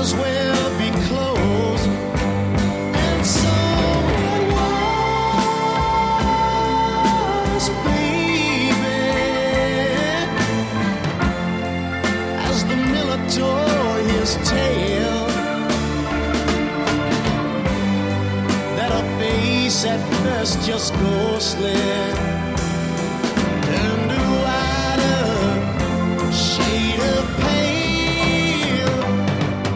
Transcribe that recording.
doors will be closed. And so it was, baby, as the miller tore his tale, that her face at first just ghostly